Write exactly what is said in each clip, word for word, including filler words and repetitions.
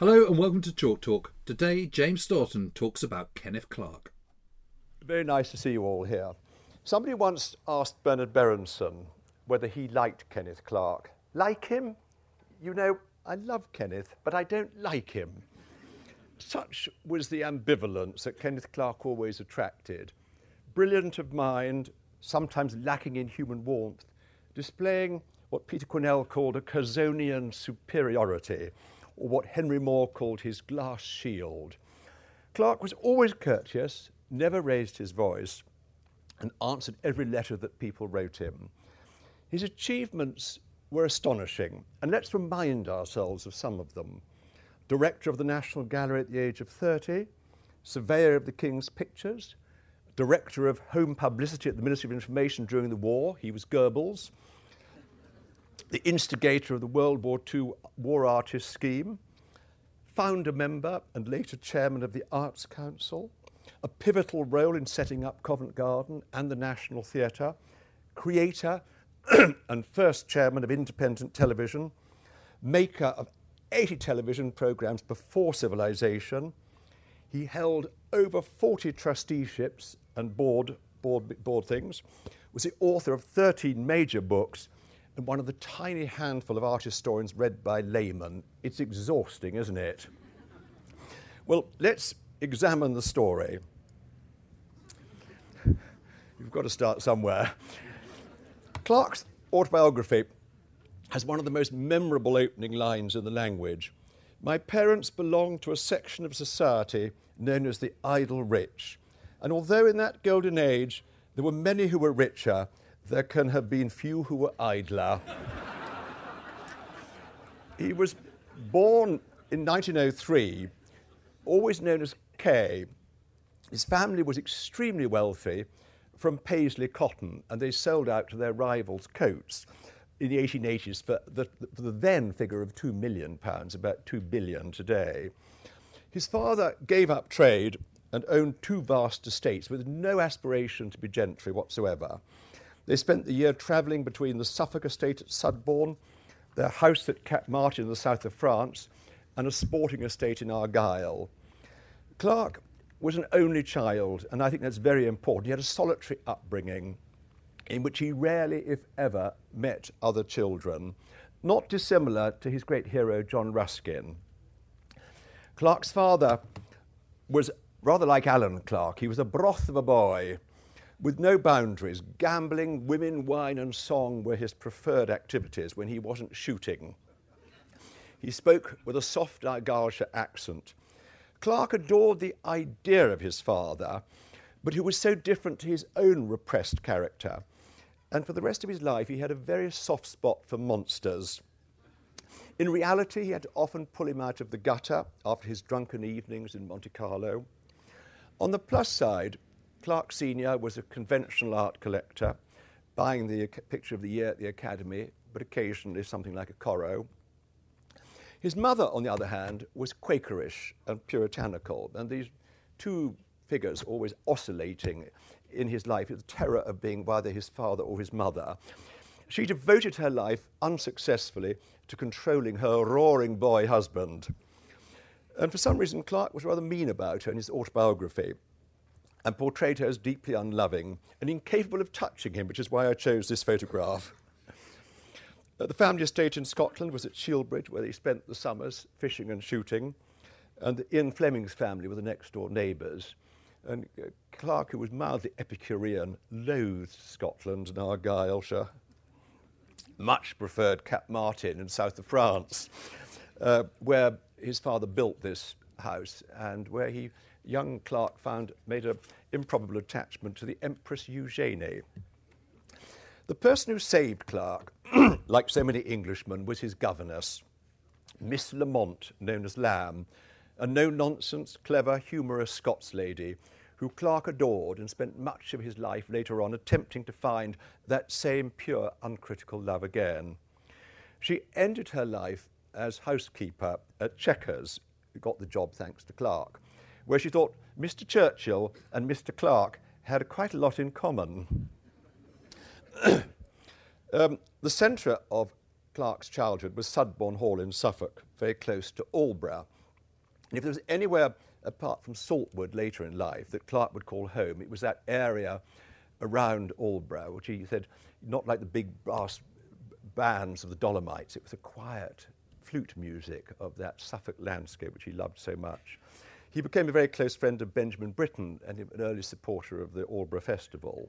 Hello and welcome to Chalk Talk. Today, James Staunton talks about Kenneth Clarke. Very nice to see you all here. Somebody once asked Bernard Berenson whether he liked Kenneth Clarke. Like him? You know, I love Kenneth, but I don't like him. Such was the ambivalence that Kenneth Clarke always attracted. Brilliant of mind, sometimes lacking in human warmth, displaying what Peter Quinnell called a Curzonian superiority, or what Henry Moore called his glass shield. Clarke was always courteous, never raised his voice, and answered every letter that people wrote him. His achievements were astonishing, and let's remind ourselves of some of them. Director of the National Gallery at the age of thirty, surveyor of the King's Pictures, director of home publicity at the Ministry of Information during the war, he was Goebbels, the instigator of the World War Two War Artist Scheme, founder member and later chairman of the Arts Council, a pivotal role in setting up Covent Garden and the National Theatre, creator and first chairman of independent television, maker of eighty television programmes before civilization. He held over forty trusteeships and board, board, board things, was the author of thirteen major books, and one of the tiny handful of art historians read by laymen. It's exhausting, isn't it? Well, let's examine the story. You've got to start somewhere. Clarke's autobiography has one of the most memorable opening lines in the language. My parents belonged to a section of society known as the idle rich, and although in that golden age there were many who were richer, there can have been few who were idler. He was born in nineteen oh three, always known as Kay. His family was extremely wealthy from Paisley cotton, and they sold out to their rivals coats in the eighteen eighties for the, for the then figure of two million pounds, about two billion today. His father gave up trade and owned two vast estates with no aspiration to be gentry whatsoever. They spent the year travelling between the Suffolk estate at Sudbourne, their house at Cap Martin in the south of France, and a sporting estate in Argyll. Clarke was an only child, and I think that's very important. He had a solitary upbringing in which he rarely, if ever, met other children, not dissimilar to his great hero, John Ruskin. Clarke's father was rather like Alan Clarke. He was a broth of a boy with no boundaries. Gambling, women, wine and song were his preferred activities when he wasn't shooting. He spoke with a soft Argyllshire accent. Clarke adored the idea of his father, but who was so different to his own repressed character. And for the rest of his life, he had a very soft spot for monsters. In reality, he had to often pull him out of the gutter after his drunken evenings in Monte Carlo. On the plus side, Clarke Senior was a conventional art collector, buying the picture of the year at the Academy, but occasionally something like a Corot. His mother, on the other hand, was Quakerish and puritanical, and these two figures always oscillating in his life, the terror of being either his father or his mother. She devoted her life unsuccessfully to controlling her roaring boy husband. And for some reason, Clarke was rather mean about her in his autobiography and portrayed her as deeply unloving and incapable of touching him, which is why I chose this photograph. Uh, the family estate in Scotland was at Shieldbridge, where they spent the summers fishing and shooting, and the Ian Fleming's family were the next-door neighbours. And uh, Clarke, who was mildly Epicurean, loathed Scotland and Argyllshire, much preferred Cap Martin in south of France, uh, where his father built this house and where he, young Clarke, found made an improbable attachment to the Empress Eugenie. The person who saved Clarke, like so many Englishmen, was his governess, Miss Lamont, known as Lamb, a no-nonsense, clever, humorous Scots lady who Clarke adored and spent much of his life later on attempting to find that same pure, uncritical love again. She ended her life as housekeeper at Chequers, who got the job thanks to Clarke, where she thought Mister Churchill and Mister Clarke had quite a lot in common. um, the centre of Clarke's childhood was Sudbourne Hall in Suffolk, very close to Aldborough. And if there was anywhere apart from Saltwood later in life that Clark would call home, it was that area around Aldborough, which he said, not like the big brass bands of the Dolomites, it was the quiet flute music of that Suffolk landscape which he loved so much. He became a very close friend of Benjamin Britten and an early supporter of the Aldborough Festival.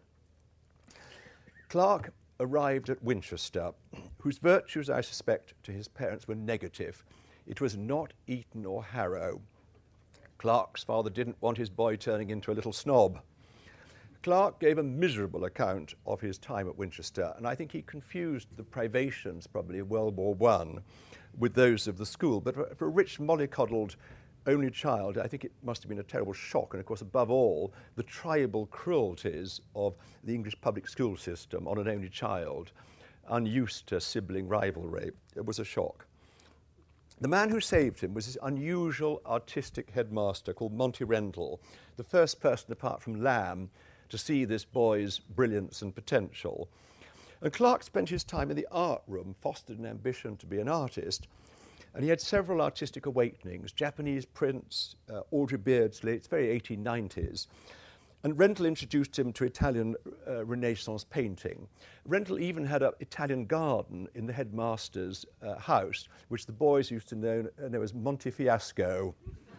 Clark arrived at Winchester, whose virtues, I suspect, to his parents were negative. It was not Eton or Harrow. Clark's father didn't want his boy turning into a little snob. Clark gave a miserable account of his time at Winchester, and I think he confused the privations, probably, of World War One with those of the school. But for, for a rich, mollycoddled only child, I think it must have been a terrible shock. And of course, above all, the tribal cruelties of the English public school system on an only child, unused to sibling rivalry. It was a shock. The man who saved him was his unusual artistic headmaster called Monty Rendall, the first person apart from Lamb to see this boy's brilliance and potential. And Clark spent his time in the art room, fostered an ambition to be an artist, and he had several artistic awakenings, Japanese prints, uh, Audrey Beardsley, it's very eighteen nineties. And Rendall introduced him to Italian uh, Renaissance painting. Rendall even had an Italian garden in the headmaster's uh, house, which the boys used to know, uh, know as Monte Fiasco.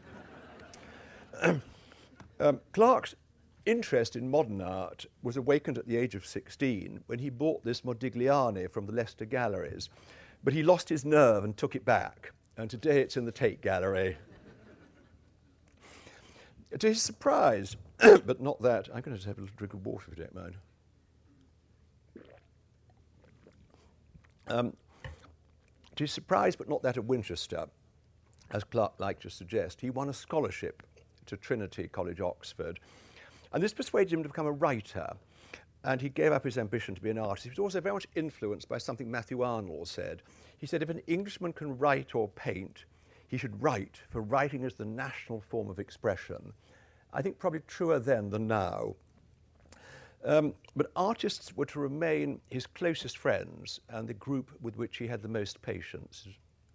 um, Clark's interest in modern art was awakened at the age of sixteen when he bought this Modigliani from the Leicester Galleries. But he lost his nerve and took it back, and today it's in the Tate Gallery. To his surprise, but not that, I'm going to have a little drink of water if you don't mind. Um, to his surprise, but not that of Winchester, as Clark liked to suggest, he won a scholarship to Trinity College, Oxford. And this persuaded him to become a writer, and he gave up his ambition to be an artist. He was also very much influenced by something Matthew Arnold said. He said, if an Englishman can write or paint, he should write, for writing is the national form of expression. I think probably truer then than now. Um, but artists were to remain his closest friends and the group with which he had the most patience.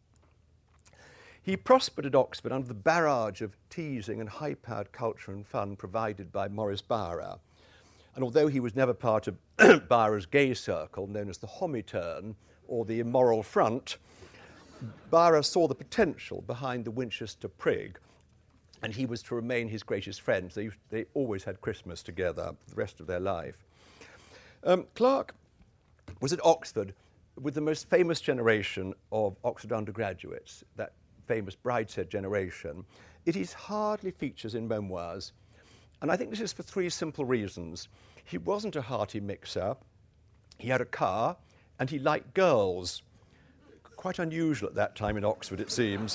He prospered at Oxford under the barrage of teasing and high-powered culture and fun provided by Maurice Barra. And although he was never part of Barra's gay circle, known as the Homitern, or the Immoral Front, Barra saw the potential behind the Winchester Prig, and he was to remain his greatest friend. They, they always had Christmas together for the rest of their life. Um, Clark was at Oxford with the most famous generation of Oxford undergraduates, that famous Brideshead generation. It is hardly features in memoirs, and I think this is for three simple reasons. He wasn't a hearty mixer, he had a car, and he liked girls. Quite unusual at that time in Oxford, it seems.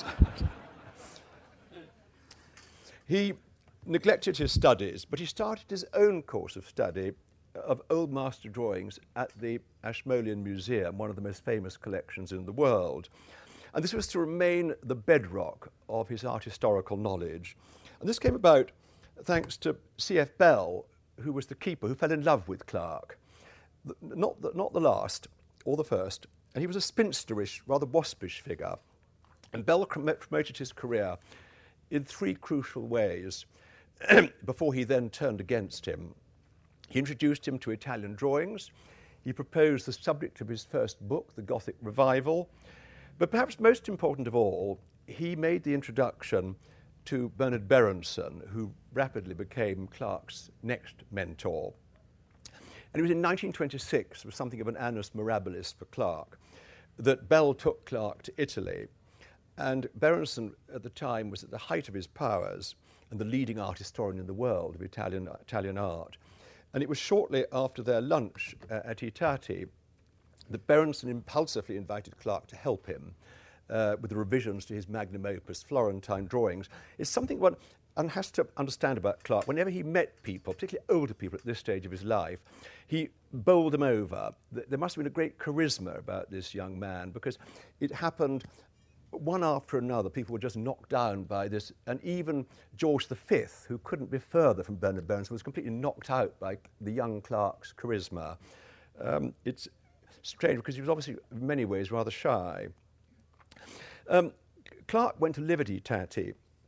He neglected his studies, but he started his own course of study of old master drawings at the Ashmolean Museum, one of the most famous collections in the world. And this was to remain the bedrock of his art historical knowledge. And this came about thanks to C F Bell, who was the keeper, who fell in love with Clark. Not the, not the last, or the first. And he was a spinsterish, rather waspish figure. And Bell promoted his career in three crucial ways before he then turned against him. He introduced him to Italian drawings. He proposed the subject of his first book, The Gothic Revival. But perhaps most important of all, he made the introduction to Bernard Berenson, who rapidly became Clark's next mentor. And it was in nineteen twenty-six, it was something of an annus mirabilis for Clark, that Bell took Clark to Italy. And Berenson, at the time, was at the height of his powers and the leading art historian in the world of Italian, Italian art. And it was shortly after their lunch uh, at I Tatti that Berenson impulsively invited Clark to help him uh, with the revisions to his magnum opus, Florentine Drawings. It's something one, one has to understand about Clark. Whenever he met people, particularly older people at this stage of his life, he bowled them over. There must have been a great charisma about this young man, because it happened one after another. People were just knocked down by this, and even George the Fifth, who couldn't be further from Bernard Berenson, was completely knocked out by the young Clark's charisma. Um, it's strange because he was obviously in many ways rather shy. Um, Clark went to live at I Tatti,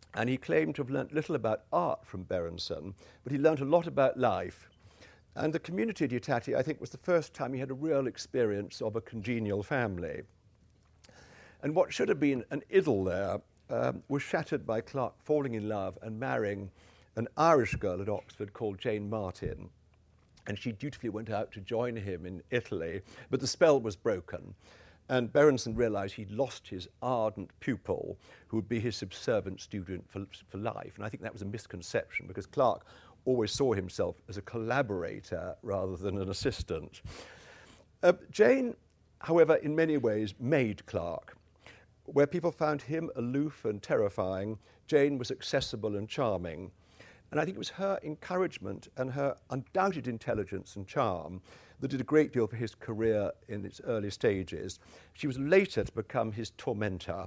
And he claimed to have learnt little about art from Berenson, but he learnt a lot about life. And the community at Itaty, I think, was the first time he had a real experience of a congenial family. And what should have been an idyll there um, was shattered by Clark falling in love and marrying an Irish girl at Oxford called Jane Martin. And she dutifully went out to join him in Italy, but the spell was broken. And Berenson realised he'd lost his ardent pupil, who would be his subservient student for, for life. And I think that was a misconception, because Clark always saw himself as a collaborator rather than an assistant. Uh, Jane, however, in many ways made Clark. Where people found him aloof and terrifying, Jane was accessible and charming. And I think it was her encouragement and her undoubted intelligence and charm that did a great deal for his career in its early stages. She was later to become his tormentor.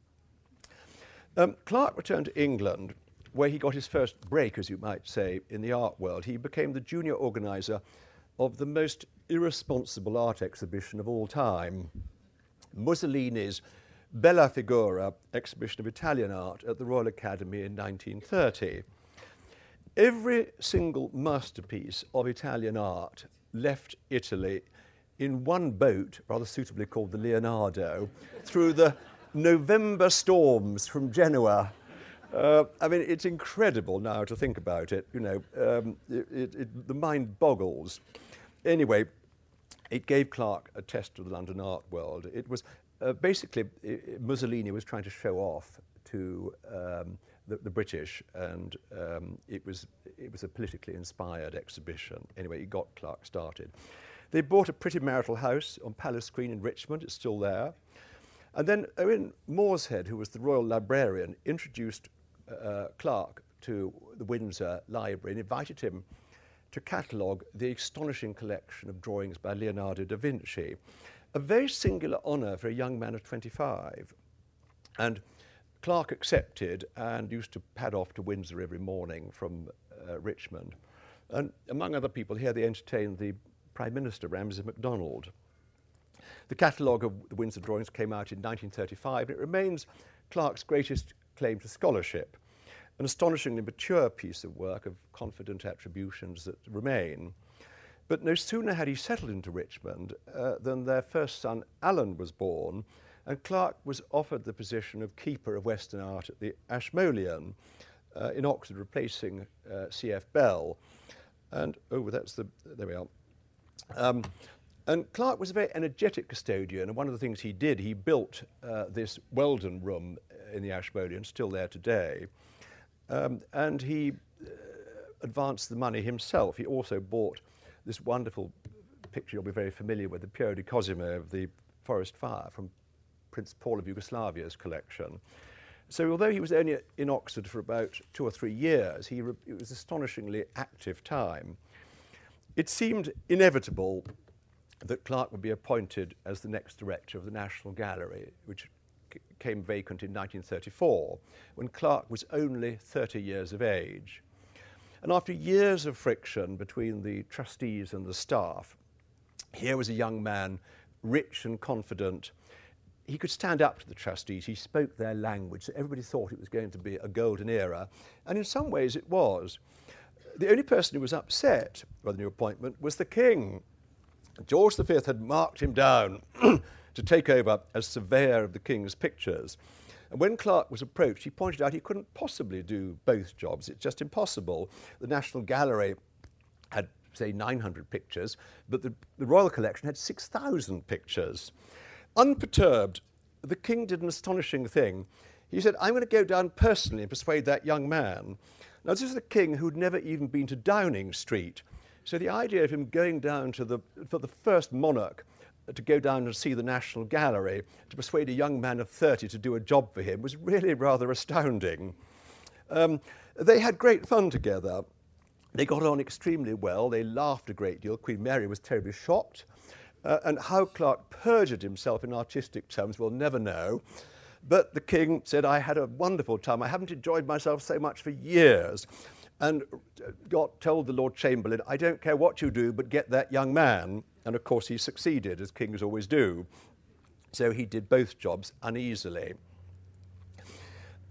Um, Clark returned to England, where he got his first break, as you might say, in the art world. He became the junior organiser of the most irresponsible art exhibition of all time, Mussolini's Bella Figura exhibition of Italian art at the Royal Academy in nineteen thirty. Every single masterpiece of Italian art left Italy in one boat, rather suitably called the Leonardo, through the November storms from Genoa. Uh, I mean, it's incredible now to think about it. You know, um, it, it, it, the mind boggles. Anyway, it gave Clark a test of the London art world. It was uh, basically it, Mussolini was trying to show off to um, the, the British, and um, it was it was a politically inspired exhibition. Anyway, it got Clark started. They bought a pretty marital house on Palace Green in Richmond. It's still there. And then Owen Morshead, who was the royal librarian, introduced uh, Clark to the Windsor Library and invited him to catalogue the astonishing collection of drawings by Leonardo da Vinci. A very singular honour for a young man of twenty-five. And Clark accepted and used to pad off to Windsor every morning from uh, Richmond. And among other people, here they entertained the Prime Minister, Ramsay MacDonald. The catalogue of the Windsor drawings came out in nineteen thirty-five, and it remains Clark's greatest claim to scholarship, an astonishingly mature piece of work of confident attributions that remain. But no sooner had he settled into Richmond uh, than their first son, Alan, was born, and Clark was offered the position of Keeper of Western Art at the Ashmolean uh, in Oxford, replacing uh, C F Bell. And, oh, that's the, there we are. Um, And Clark was a very energetic custodian, and one of the things he did, he built uh, this Weldon room in the Ashmolean, still there today, um, and he uh, advanced the money himself. He also bought this wonderful picture you'll be very familiar with, the Piero di Cosimo of the forest fire from Prince Paul of Yugoslavia's collection. So although he was only in Oxford for about two or three years, he re- it was an astonishingly active time. It seemed inevitable that Clark would be appointed as the next director of the National Gallery, which c- came vacant in nineteen thirty-four, when Clark was only thirty years of age. And after years of friction between the trustees and the staff, here was a young man, rich and confident. He could stand up to the trustees. He spoke their language, so everybody thought it was going to be a golden era, and in some ways it was. The only person who was upset by the new appointment was the king. George the Fifth had marked him down to take over as surveyor of the king's pictures. And when Clark was approached, he pointed out he couldn't possibly do both jobs. It's just impossible. The National Gallery had, say, nine hundred pictures, but the, the Royal Collection had six thousand pictures. Unperturbed, the king did an astonishing thing. He said, I'm going to go down personally and persuade that young man. Now, this is the king who'd never even been to Downing Street. So the idea of him going down to the, for the first monarch, to go down and see the National Gallery, to persuade a young man of thirty to do a job for him, was really rather astounding. Um, they had great fun together. They got on extremely well. They laughed a great deal. Queen Mary was terribly shocked. Uh, and how Clark perjured himself in artistic terms, we'll never know. But the king said, I had a wonderful time. I haven't enjoyed myself so much for years. And got told the Lord Chamberlain, I don't care what you do, but get that young man. And of course he succeeded, as kings always do. So he did both jobs uneasily.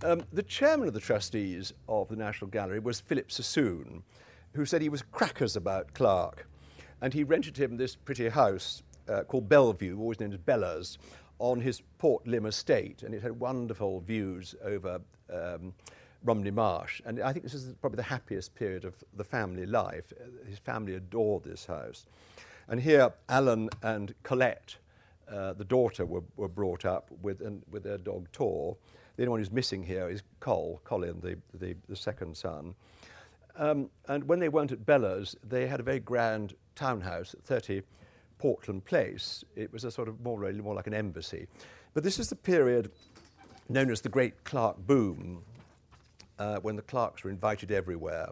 Um, the chairman of the trustees of the National Gallery was Philip Sassoon, who said he was crackers about Clark. And he rented him this pretty house uh, called Bellevue, always known as Bella's, on his Port Lymm estate. And it had wonderful views over um, Romney Marsh. And I think this is probably the happiest period of the family life. His family adored this house. And here, Alan and Colette, uh, the daughter, were, were brought up with, and, with their dog Tor. The only one who's missing here is Col, Colin, the, the, the second son. Um, and when they weren't at Bella's, they had a very grand townhouse at thirty Portland Place. It was a sort of more, really more like an embassy. But this is the period known as the Great Clark Boom, uh, when the Clarks were invited everywhere.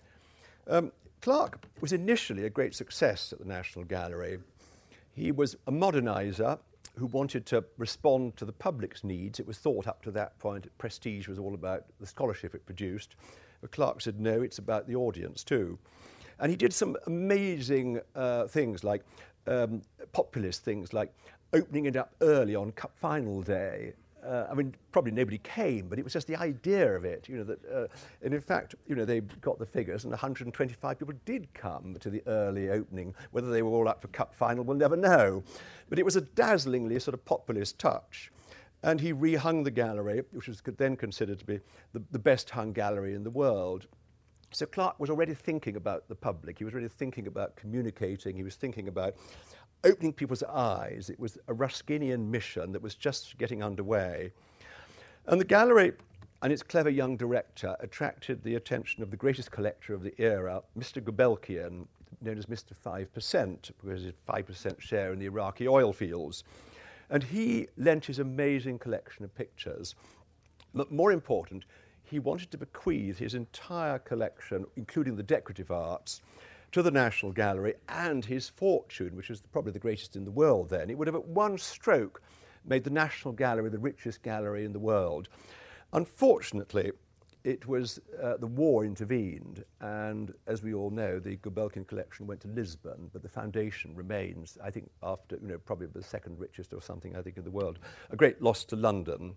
Um, Clark was initially a great success at the National Gallery. He was a moderniser who wanted to respond to the public's needs. It was thought up to that point that prestige was all about the scholarship it produced. But Clark said, no, it's about the audience too. And he did some amazing uh, things like um, populist things like opening it up early on Cup Final Day. Uh, I mean, probably nobody came, but it was just the idea of it, you know, that, uh, and in fact, you know, they got the figures and one hundred twenty-five people did come to the early opening. Whether they were all up for Cup Final, we'll never know. But it was a dazzlingly sort of populist touch. And he rehung the gallery, which was then considered to be the, the best hung gallery in the world. So Clark was already thinking about the public. He was already thinking about communicating. He was thinking about opening people's eyes. It was a Ruskinian mission that was just getting underway. And the gallery and its clever young director attracted the attention of the greatest collector of the era, Mister Gubelkian, known as Mister five percent, because his five percent share in the Iraqi oil fields. And he lent his amazing collection of pictures. But more important, he wanted to bequeath his entire collection, including the decorative arts, to the National Gallery, and his fortune, which was probably the greatest in the world then. It would have at one stroke made the National Gallery the richest gallery in the world. Unfortunately, it was uh, the war intervened, and as we all know, the Gubelkian collection went to Lisbon, but the foundation remains, I think, after, you know, probably the second richest or something, I think, in the world. A great loss to London.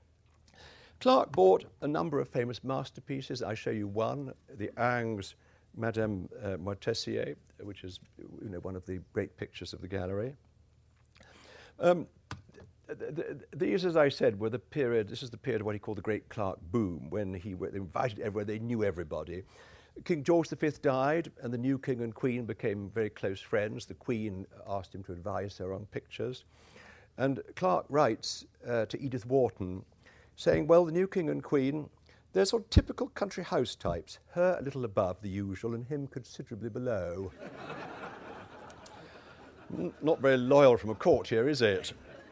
Clark bought a number of famous masterpieces. I show you one, the Ingres Madame uh, Moitessier, which is, you know, one of the great pictures of the gallery. Um, th th these, as I said, were the period, this is the period of what he called the Great Clark Boom, when he were, they invited everywhere, they knew everybody. King George the Fifth died, and the new king and queen became very close friends. The queen asked him to advise her on pictures. And Clark writes uh, to Edith Wharton, saying, well, the new king and queen, they're sort of typical country house types, her a little above the usual and him considerably below. Not very loyal from a courtier, is it?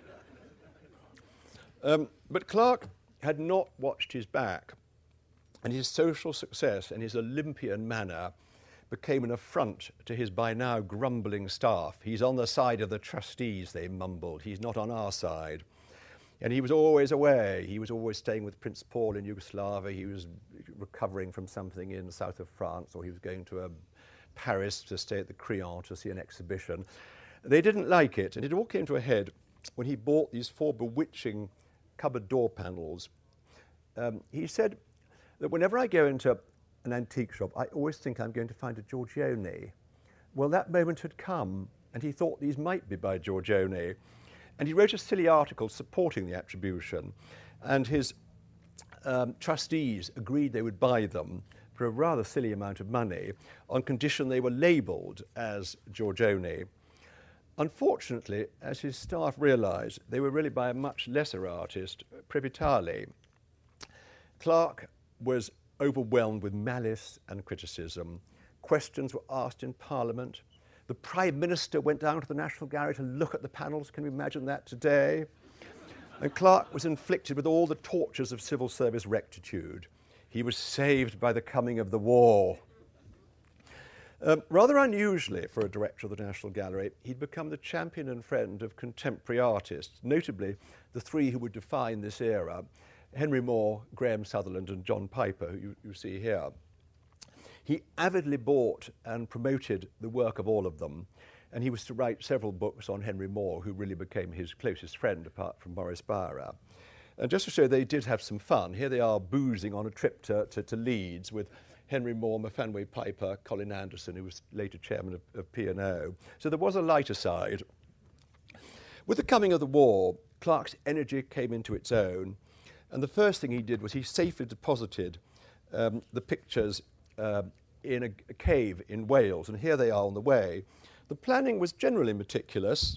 Um, but Clark had not watched his back, and his social success and his Olympian manner became an affront to his by now grumbling staff. He's on the side of the trustees, they mumbled. He's not on our side. And he was always away. He was always staying with Prince Paul in Yugoslavia. He was recovering from something in the south of France, or he was going to um, Paris to stay at the Crillon to see an exhibition. They didn't like it, and it all came to a head when he bought these four bewitching cupboard door panels. Um, he said that whenever I go into an antique shop, I always think I'm going to find a Giorgione. Well, that moment had come, and he thought these might be by Giorgione. And he wrote a silly article supporting the attribution, and his um, trustees agreed they would buy them for a rather silly amount of money on condition they were labelled as Giorgione. Unfortunately, as his staff realised, they were really by a much lesser artist, Previtali. Clark was overwhelmed with malice and criticism. Questions were asked in Parliament. The Prime Minister went down to the National Gallery to look at the panels. Can you imagine that today? And Clark was inflicted with all the tortures of civil service rectitude. He was saved by the coming of the war. Um, rather unusually for a director of the National Gallery, he'd become the champion and friend of contemporary artists, notably the three who would define this era, Henry Moore, Graham Sutherland, and John Piper, who you, you see here. He avidly bought and promoted the work of all of them, and he was to write several books on Henry Moore, who really became his closest friend apart from Maurice Barra. And just to show they did have some fun, here they are boozing on a trip to, to, to Leeds with Henry Moore, Fanway Piper, Colin Anderson, who was later chairman of, of P and O. So there was a lighter side. With the coming of the war, Clark's energy came into its own, and the first thing he did was he safely deposited um, the pictures uh, in a, a cave in Wales, and here they are on the way. The planning was generally meticulous,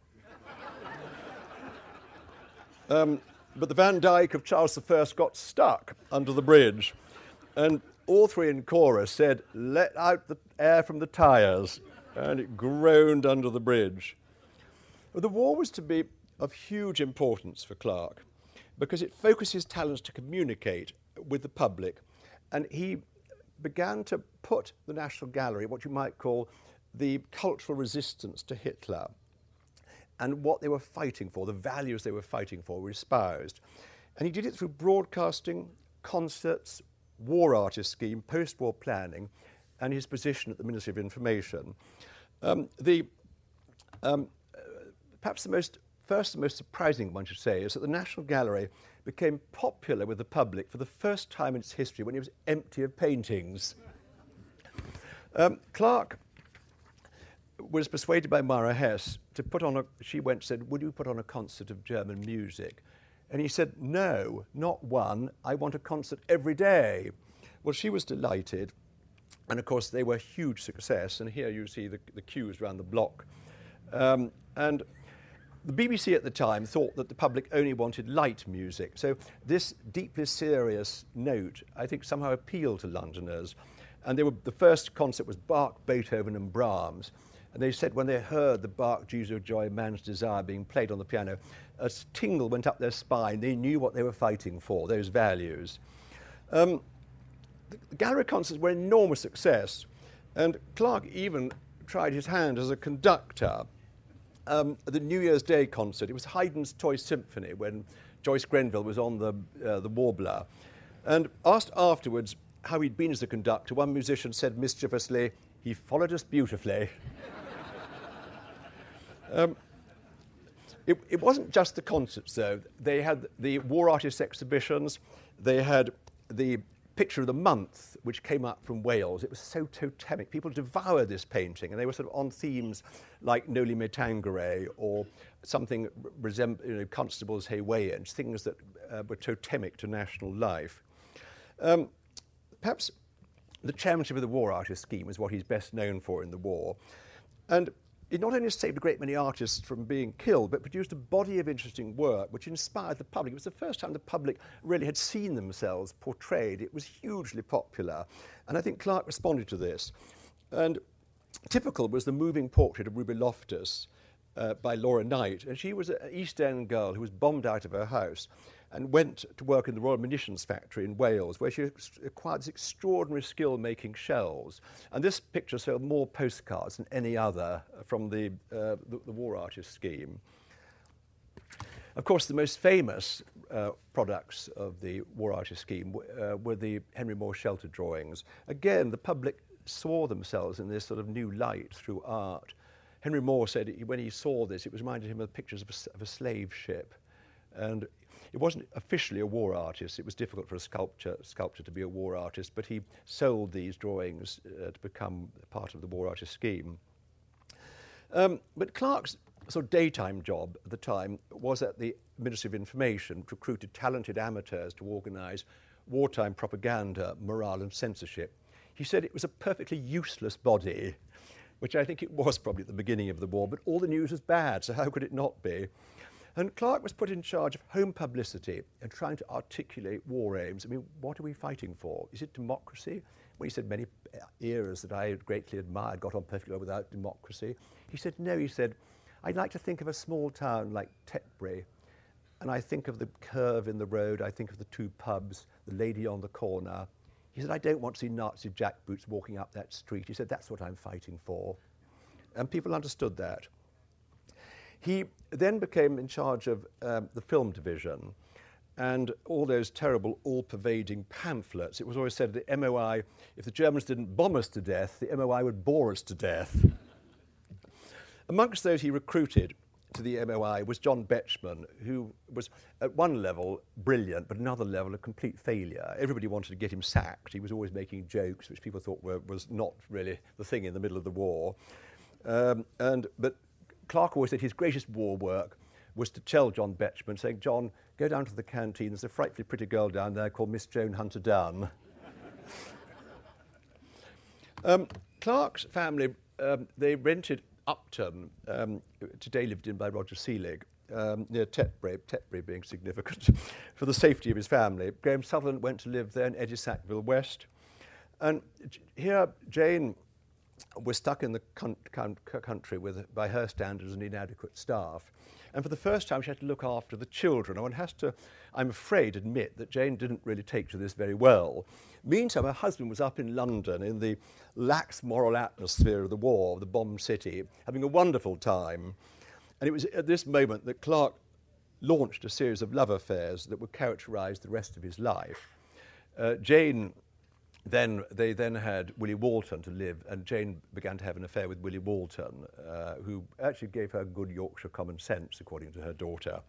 um, but the Van Dyke of Charles the First got stuck under the bridge, and all three in chorus said, "Let out the air from the tyres," and it groaned under the bridge. But the war was to be of huge importance for Clark because it focused his talents to communicate with the public, and he began to put the National Gallery, what you might call the cultural resistance to Hitler, and what they were fighting for, the values they were fighting for, were espoused. And he did it through broadcasting, concerts, war artist scheme, post-war planning, and his position at the Ministry of Information. Um, the, um, uh, perhaps the most, first and most surprising one should say is that the National Gallery became popular with the public for the first time in its history when it was empty of paintings. Um, Clark was persuaded by Myra Hess to put on a, she went and said, "Would you put on a concert of German music?" And he said, "No, not one. I want a concert every day." Well, she was delighted. And of course, they were a huge success. And here you see the, the queues around the block. Um, and the B B C at the time thought that the public only wanted light music. So this deeply serious note, I think, somehow appealed to Londoners. And they were, the first concert was Bach, Beethoven, and Brahms. And they said when they heard the Bach, Jesus of Joy, Man's Desire being played on the piano, a tingle went up their spine. They knew what they were fighting for, those values. Um, the, the gallery concerts were an enormous success. And Clark even tried his hand as a conductor. Um, at the New Year's Day concert, it was Haydn's Toy Symphony when Joyce Grenville was on the, uh, the Warbler. And asked afterwards how he'd been as a conductor, one musician said mischievously, "He followed us beautifully." um, it, it wasn't just the concerts, though. They had the War Artists exhibitions. They had the Picture of the Month, which came up from Wales. It was so totemic. People devoured this painting, and they were sort of on themes like Noli Me Tangere or something resembling, you know, Constable's Hey Weyans, things that uh, were totemic to national life. Um, perhaps the chairmanship of the War Artist scheme is what he's best known for in the war. And it not only saved a great many artists from being killed, but produced a body of interesting work which inspired the public. It was the first time the public really had seen themselves portrayed. It was hugely popular. And I think Clark responded to this. And typical was the moving portrait of Ruby Loftus uh, by Laura Knight. And she was an East End girl who was bombed out of her house and went to work in the Royal Munitions Factory in Wales, where she acquired this extraordinary skill making shells. And this picture sold more postcards than any other from the, uh, the, the War Artist scheme. Of course, the most famous uh, products of the War Artist scheme uh, were the Henry Moore shelter drawings. Again, the public saw themselves in this sort of new light through art. Henry Moore said when he saw this, it was reminded him of pictures of a, of a slave ship. And it wasn't officially a war artist. It was difficult for a sculptor, sculptor to be a war artist, but he sold these drawings uh, to become part of the War Artist scheme. Um, but Clark's sort of daytime job at the time was at the Ministry of Information, recruited talented amateurs to organise wartime propaganda, morale and censorship. He said it was a perfectly useless body, which I think it was probably at the beginning of the war, but all the news was bad, so how could it not be? And Clark was put in charge of home publicity and trying to articulate war aims. I mean, what are we fighting for? Is it democracy? Well, he said many eras that I greatly admired got on perfectly well without democracy. He said, no, he said, I'd like to think of a small town like Tetbury, and I think of the curve in the road, I think of the two pubs, the lady on the corner. He said, I don't want to see Nazi jackboots walking up that street. He said, that's what I'm fighting for. And people understood that. He then became in charge of um, the film division and all those terrible, all-pervading pamphlets. It was always said the M O I, if the Germans didn't bomb us to death, the M O I would bore us to death. Amongst those he recruited to the M O I was John Betjeman, who was at one level brilliant, but another level a complete failure. Everybody wanted to get him sacked. He was always making jokes, which people thought were, was not really the thing in the middle of the war. Um, and but Clarke always said his greatest war work was to tell John Betjeman, saying, "John, go down to the canteen. There's a frightfully pretty girl down there called Miss Joan Hunter Dunn." um, Clarke's family, um, they rented Upton, um, today lived in by Roger Seelig, um, near Tetbury, Tetbury being significant, for the safety of his family. Graham Sutherland went to live there in Edgy Sackville West. And here Jane was stuck in the con- con- country with, by her standards, an inadequate staff. And for the first time, she had to look after the children. And one has to, I'm afraid, admit that Jane didn't really take to this very well. Meantime, her husband was up in London in the lax moral atmosphere of the war, of the bombed city, having a wonderful time. And it was at this moment that Clarke launched a series of love affairs that would characterise the rest of his life. Uh, Jane, then, they then had Willie Walton to live, and Jane began to have an affair with Willie Walton, uh, who actually gave her good Yorkshire common sense, according to her daughter.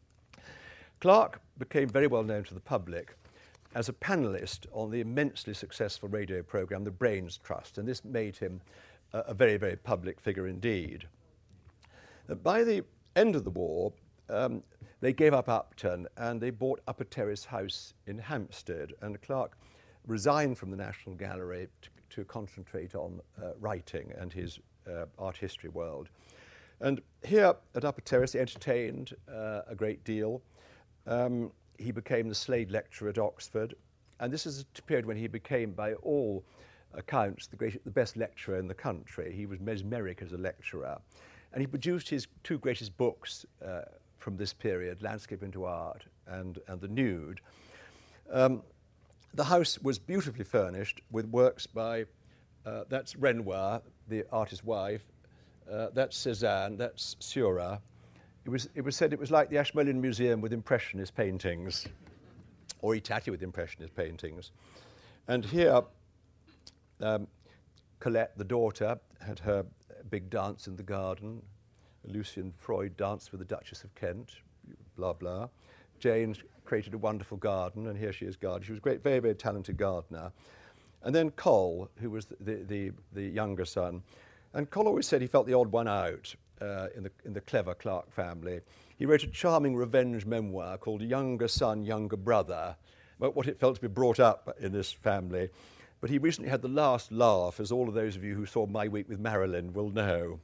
Clarke became very well known to the public as a panellist on the immensely successful radio programme, The Brains Trust, and this made him a, a very, very public figure indeed. Uh, by the end of the war, um, they gave up Upton and they bought Upper Terrace House in Hampstead, and Clarke resigned from the National Gallery to, to concentrate on uh, writing and his uh, art history world. And here at Upper Terrace, he entertained uh, a great deal. Um, he became the Slade Lecturer at Oxford, and this is a period when he became, by all accounts, the, great, the best lecturer in the country. He was mesmeric as a lecturer, and he produced his two greatest books uh, from this period, Landscape into Art and, and The Nude. Um, the house was beautifully furnished with works by, uh, that's Renoir, the artist's wife, uh, that's Cézanne, that's Seurat. It was, it was said it was like the Ashmolean Museum with Impressionist paintings, or Itati with Impressionist paintings. And here, um, Colette, the daughter, had her big dance in the garden. Lucian Freud danced with the Duchess of Kent, blah, blah. Jane created a wonderful garden, and here she is gardening. She was a great, very, very talented gardener. And then Col, who was the, the, the younger son. And Col always said he felt the odd one out. Uh, in, the, in the clever Clarke family. He wrote a charming revenge memoir called Younger Son, Younger Brother, about what it felt to be brought up in this family. But he recently had the last laugh, as all of those of you who saw My Week with Marilyn will know.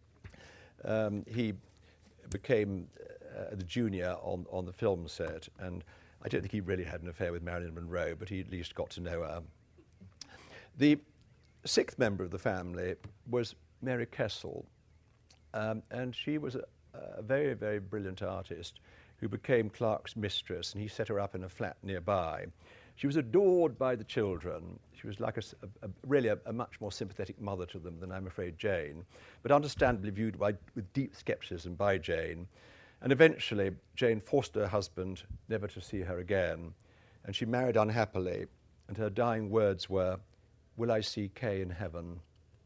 Um, he became uh, the junior on, on the film set, and I don't think he really had an affair with Marilyn Monroe, but he at least got to know her. The sixth member of the family was Mary Kessel. Um, and she was a, a very, very brilliant artist who became Clarke's mistress, and he set her up in a flat nearby. She was adored by the children. She was like a, a, a really a, a much more sympathetic mother to them than, I'm afraid, Jane, but understandably viewed by, with deep scepticism by Jane. And eventually, Jane forced her husband never to see her again, and she married unhappily, and her dying words were, "Will I see Kay in heaven?"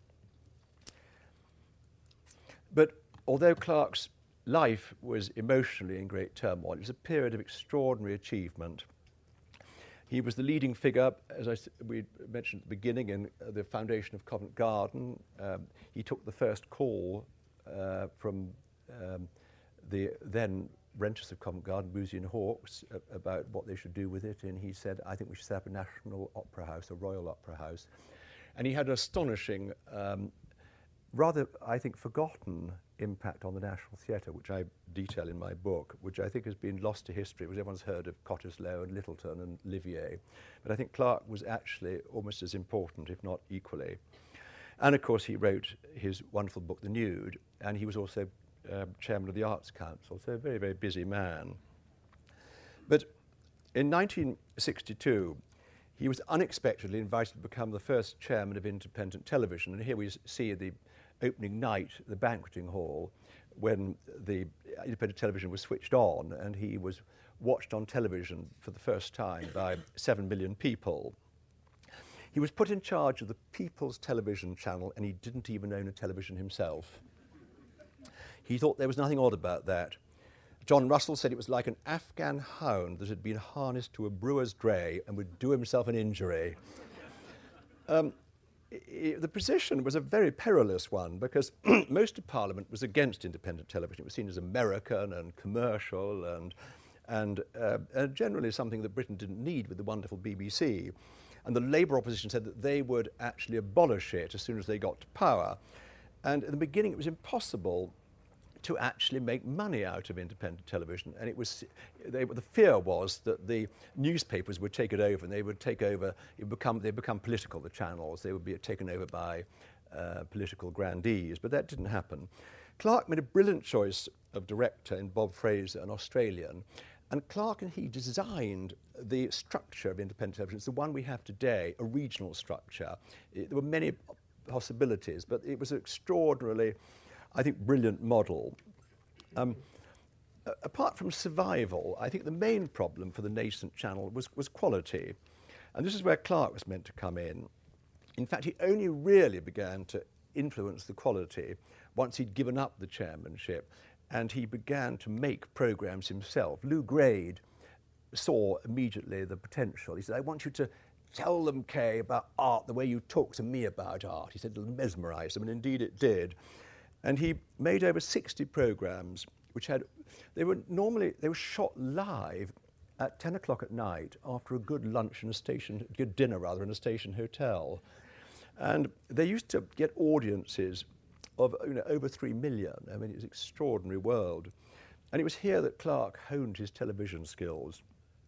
But although Clarke's life was emotionally in great turmoil, it was a period of extraordinary achievement. He was the leading figure, as I, we mentioned at the beginning, in uh, the foundation of Covent Garden. Um, he took the first call uh, from um, the then renters of Covent Garden, Boosey and Hawkes, uh, about what they should do with it, and he said, "I think we should set up a national opera house, a royal opera house." And he had an astonishing um, rather, I think, forgotten impact on the National Theatre, which I detail in my book, which I think has been lost to history, because everyone's heard of Cottesloe and Littleton and Livier. But I think Clarke was actually almost as important, if not equally. And of course, he wrote his wonderful book, The Nude, and he was also uh, chairman of the Arts Council, so a very, very busy man. But in nineteen sixty-two, he was unexpectedly invited to become the first chairman of independent television, and here we see the opening night, the banqueting hall, when the independent television was switched on, and he was watched on television for the first time by seven million people. He was put in charge of the People's Television Channel, and he didn't even own a television himself. He thought there was nothing odd about that. John Russell said it was like an Afghan hound that had been harnessed to a brewer's dray and would do himself an injury. Um, I, the position was a very perilous one because most of Parliament was against independent television. It was seen as American and commercial and, and, uh, and generally something that Britain didn't need with the wonderful B B C. And the Labour opposition said that they would actually abolish it as soon as they got to power. And in the beginning, it was impossible to actually make money out of independent television. And it was, they, the fear was that the newspapers would take it over, and they would take over, it would become, they become political, the channels. They would be taken over by uh, political grandees, but that didn't happen. Clarke made a brilliant choice of director in Bob Fraser, an Australian, and Clarke and he designed the structure of independent television. It's the one we have today, a regional structure. It, there were many possibilities, but it was an extraordinarily, I think, brilliant model. Um, uh, apart from survival, I think the main problem for the nascent channel was, was quality. And this is where Clarke was meant to come in. In fact, he only really began to influence the quality once he'd given up the chairmanship and he began to make programmes himself. Lou Grade saw immediately the potential. He said, I want you to tell them, Kay, about art the way you talk to me about art. He said it'll mesmerise them, and indeed it did. And he made over sixty programmes, which had, they were normally, they were shot live at ten o'clock at night after a good lunch in a station, good dinner rather, in a station hotel. And they used to get audiences of you know, over three million. I mean, it was an extraordinary world. And it was here that Clarke honed his television skills.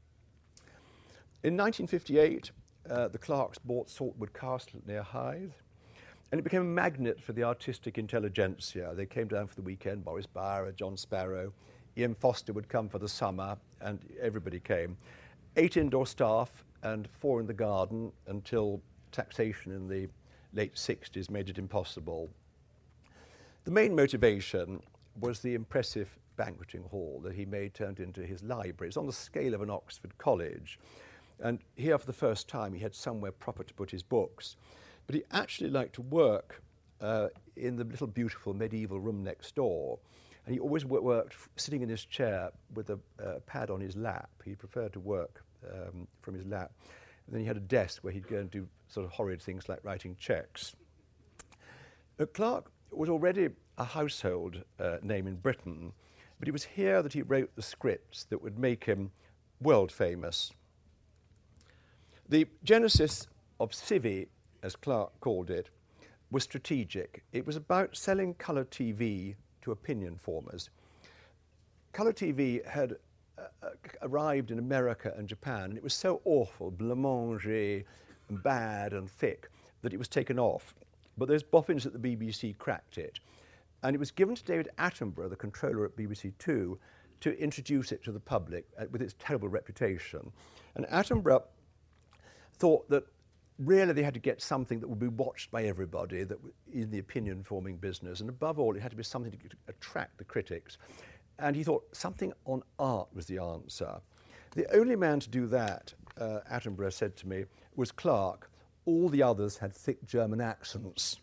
In nineteen fifty-eight, uh, the Clarkes bought Saltwood Castle near Hythe, and it became a magnet for the artistic intelligentsia. They came down for the weekend, Boris Bauer, John Sparrow, Ian Foster would come for the summer, and everybody came. Eight indoor staff and four in the garden until taxation in the late sixties made it impossible. The main motivation was the impressive banqueting hall that he made turned into his library. It's on the scale of an Oxford college. And here, for the first time, he had somewhere proper to put his books. But he actually liked to work uh, in the little beautiful medieval room next door. And he always worked sitting in his chair with a uh, pad on his lap. He preferred to work um, from his lap. And then he had a desk where he'd go and do sort of horrid things like writing cheques. Uh, Clarke was already a household uh, name in Britain, but it was here that he wrote the scripts that would make him world famous. The genesis of Civvy, as Clarke called it, was strategic. It was about selling colour T V to opinion formers. Colour T V had uh, arrived in America and Japan, and it was so awful, blancmange, and bad and thick, that it was taken off. But those boffins at the B B C cracked it. And it was given to David Attenborough, the controller at B B C Two, to introduce it to the public uh, with its terrible reputation. And Attenborough thought that really they had to get something that would be watched by everybody that in the opinion-forming business, and above all, it had to be something to attract the critics. And he thought something on art was the answer. The only man to do that, uh, Attenborough said to me, was Clarke. All the others had thick German accents.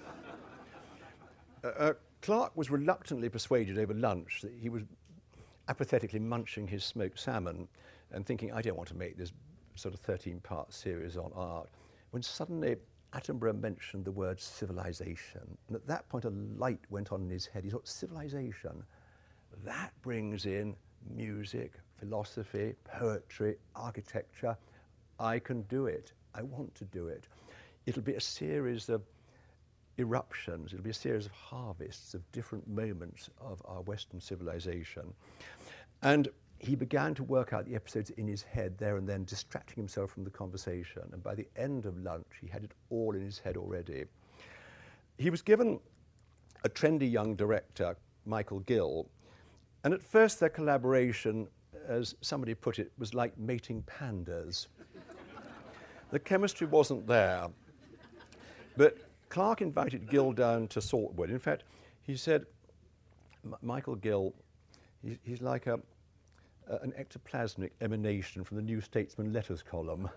uh, uh, Clarke was reluctantly persuaded over lunch that he was apathetically munching his smoked salmon and thinking, I don't want to make this sort of thirteen-part series on art, when suddenly Attenborough mentioned the word civilization. And at that point, a light went on in his head. He thought, civilization, that brings in music, philosophy, poetry, architecture. I can do it. I want to do it. It'll be a series of eruptions. It'll be a series of harvests of different moments of our Western civilization. And he began to work out the episodes in his head there and then, distracting himself from the conversation. And by the end of lunch, he had it all in his head already. He was given a trendy young director, Michael Gill, and at first their collaboration, as somebody put it, was like mating pandas. The chemistry wasn't there. But Clarke invited Gill down to Saltwood. In fact, he said, Michael Gill, he's, he's like a Uh, an ectoplasmic emanation from the New Statesman letters column.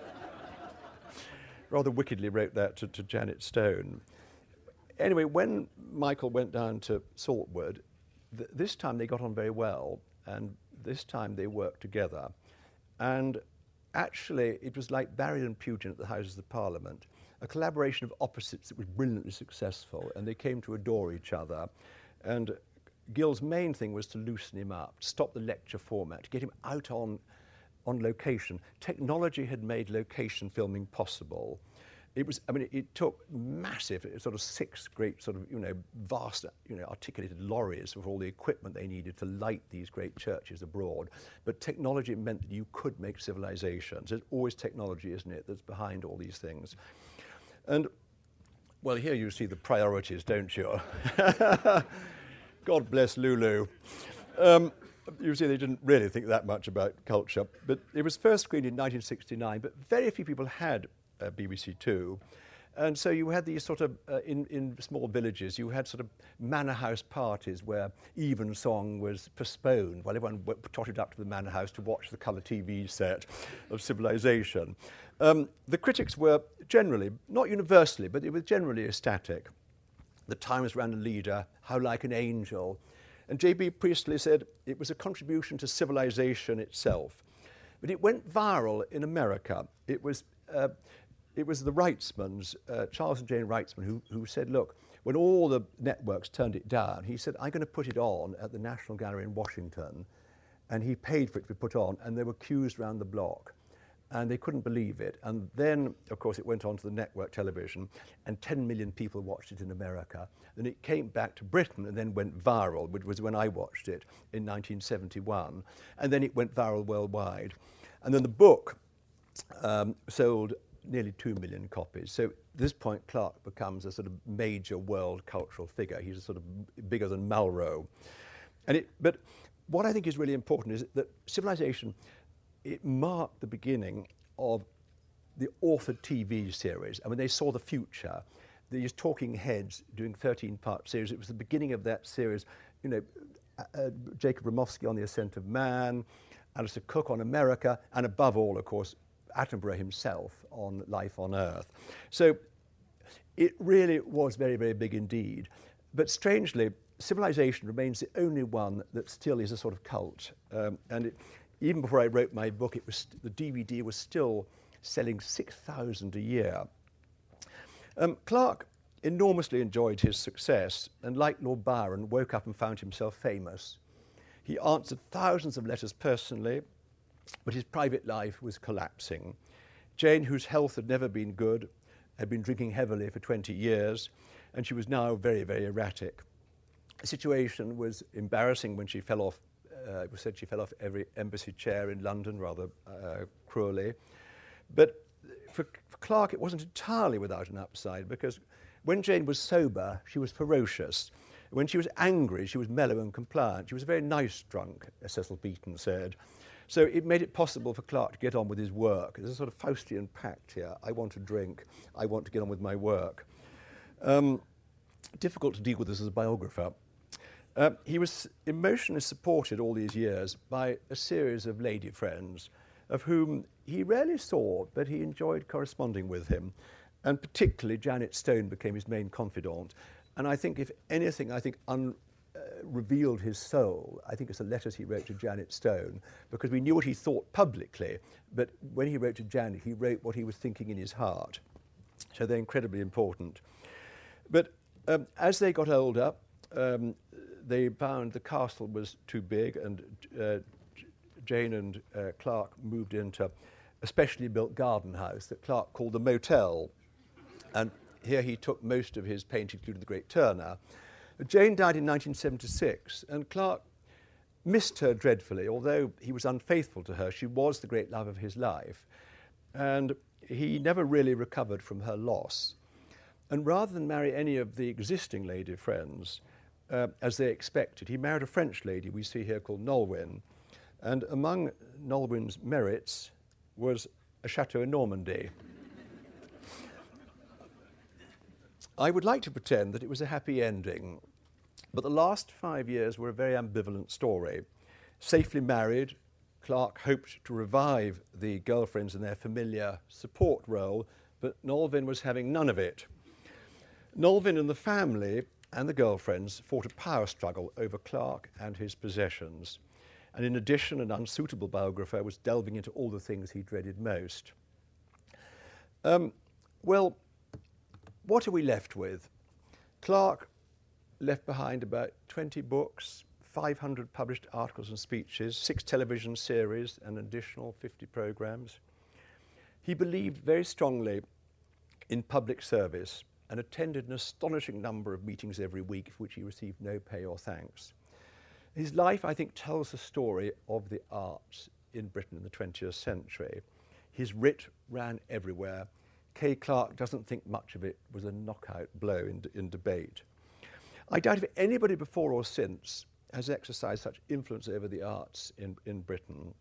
Rather wickedly wrote that to, to Janet Stone. Anyway, when Michael went down to Saltwood, th- this time they got on very well, and this time they worked together. And actually, it was like Barry and Putin at the Houses of Parliament, a collaboration of opposites that was brilliantly successful, and they came to adore each other. And Gill's main thing was to loosen him up, stop the lecture format, to get him out on, on location. Technology had made location filming possible. It was, I mean, it, it took massive, sort of six great sort of, you know, vast, you know, articulated lorries with all the equipment they needed to light these great churches abroad. But technology meant that you could make civilizations. There's always technology, isn't it, that's behind all these things. And, well, here you see the priorities, don't you? God bless Lulu. Um, you see, they didn't really think that much about culture. But it was first screened in nineteen sixty-nine, but very few people had uh, B B C Two. And so you had these sort of, uh, in, in small villages, you had sort of manor house parties where Evensong was postponed while everyone w- trotted up to the manor house to watch the colour T V set of Civilization. Um, the critics were generally, not universally, but they were generally ecstatic. The Times ran a leader, How Like an Angel. And J B Priestley said it was a contribution to civilization itself. But it went viral in America. It was, uh, it was the Wrightsmans, uh, Charles and Jane Wrightsman, who, who said, look, when all the networks turned it down, he said, I'm going to put it on at the National Gallery in Washington. And he paid for it to be put on, and there were queues around the block. And they couldn't believe it. And then, of course, it went on to the network television, and ten million people watched it in America. Then it came back to Britain and then went viral, which was when I watched it in nineteen seventy-one. And then it went viral worldwide. And then the book um, sold nearly two million copies. So at this point, Clarke becomes a sort of major world cultural figure. He's a sort of bigger than Malraux. And it, but what I think is really important is that Civilization, it marked the beginning of the authored T V series. And when they saw the future, these talking heads doing thirteen-part series, it was the beginning of that series. You know, uh, Jacob Rimofsky on The Ascent of Man, Alistair Cook on America, and above all, of course, Attenborough himself on Life on Earth. So it really was very, very big indeed. But strangely, Civilization remains the only one that still is a sort of cult. Um, and it, even before I wrote my book, it was, the D V D was still selling six thousand a year. Um, Clarke enormously enjoyed his success, and like Lord Byron, woke up and found himself famous. He answered thousands of letters personally, but his private life was collapsing. Jane, whose health had never been good, had been drinking heavily for twenty years, and she was now very, very erratic. The situation was embarrassing when she fell off. Uh, it was said she fell off every embassy chair in London rather uh, cruelly. But for, for Clarke, it wasn't entirely without an upside, because when Jane was sober, she was ferocious. When she was angry, she was mellow and compliant. She was a very nice drunk, as Cecil Beaton said. So it made it possible for Clarke to get on with his work. There's a sort of Faustian pact here. I want to drink. I want to get on with my work. Um, difficult to deal with this as a biographer. Uh, he was emotionally supported all these years by a series of lady friends, of whom he rarely saw, but he enjoyed corresponding with him. And particularly Janet Stone became his main confidant. And I think, if anything, I think un, uh, revealed his soul, I think it's the letters he wrote to Janet Stone, because we knew what he thought publicly, but when he wrote to Janet, he wrote what he was thinking in his heart. So they're incredibly important. But um, as they got older, um, they found the castle was too big, and uh, Jane and uh, Clarke moved into a specially built garden house that Clarke called the Motel. And here he took most of his paintings, including the Great Turner. Jane died in nineteen seventy-six, and Clarke missed her dreadfully. Although he was unfaithful to her, she was the great love of his life. And he never really recovered from her loss. And rather than marry any of the existing lady friends, Uh, as they expected, he married a French lady we see here called Nolwenn. And among Nolwenn's merits was a chateau in Normandy. I would like to pretend that it was a happy ending, but the last five years were a very ambivalent story. Safely married, Clarke hoped to revive the girlfriends in their familiar support role, but Nolwenn was having none of it. Nolwenn and the family and the girlfriends fought a power struggle over Clark and his possessions. And in addition, an unsuitable biographer was delving into all the things he dreaded most. Um, well, what are we left with? Clark left behind about twenty books, five hundred published articles and speeches, six television series, and an additional fifty programs. He believed very strongly in public service and attended an astonishing number of meetings every week for which he received no pay or thanks. His life, I think, tells the story of the arts in Britain in the twentieth century. His writ ran everywhere. Kay Clark doesn't think much of it was a knockout blow in, in debate. I doubt if anybody before or since has exercised such influence over the arts in, in Britain.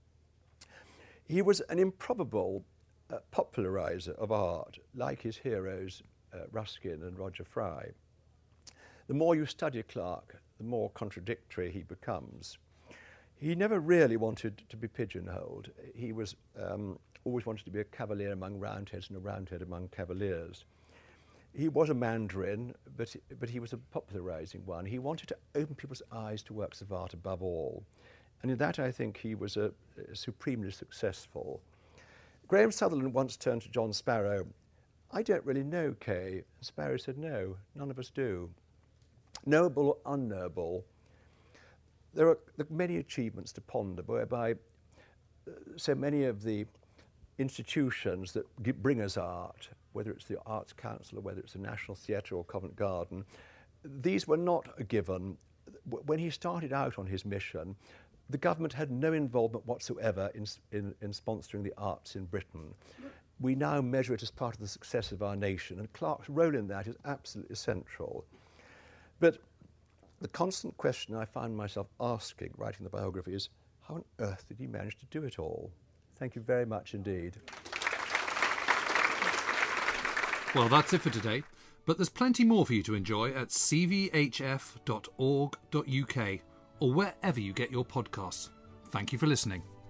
He was an improbable uh, populariser of art, like his heroes uh, Ruskin and Roger Fry. The more you study Clark, the more contradictory he becomes. He never really wanted to be pigeonholed. He was um, always wanted to be a cavalier among Roundheads and a Roundhead among Cavaliers. He was a Mandarin, but, but he was a popularising one. He wanted to open people's eyes to works of art above all. And in that, I think he was a, a supremely successful. Graham Sutherland once turned to John Sparrow, "I don't really know Kay." And Sparrow said, "No, none of us do." Knowable or unknowable, there are many achievements to ponder, whereby so many of the institutions that bring us art, whether it's the Arts Council or whether it's the National Theatre or Covent Garden, these were not a given. When he started out on his mission, the government had no involvement whatsoever in, in, in sponsoring the arts in Britain. We now measure it as part of the success of our nation, and Clark's role in that is absolutely central. But the constant question I find myself asking, writing the biography, is how on earth did he manage to do it all? Thank you very much indeed. Well, that's it for today, but there's plenty more for you to enjoy at c v h f dot org dot u k or wherever you get your podcasts. Thank you for listening.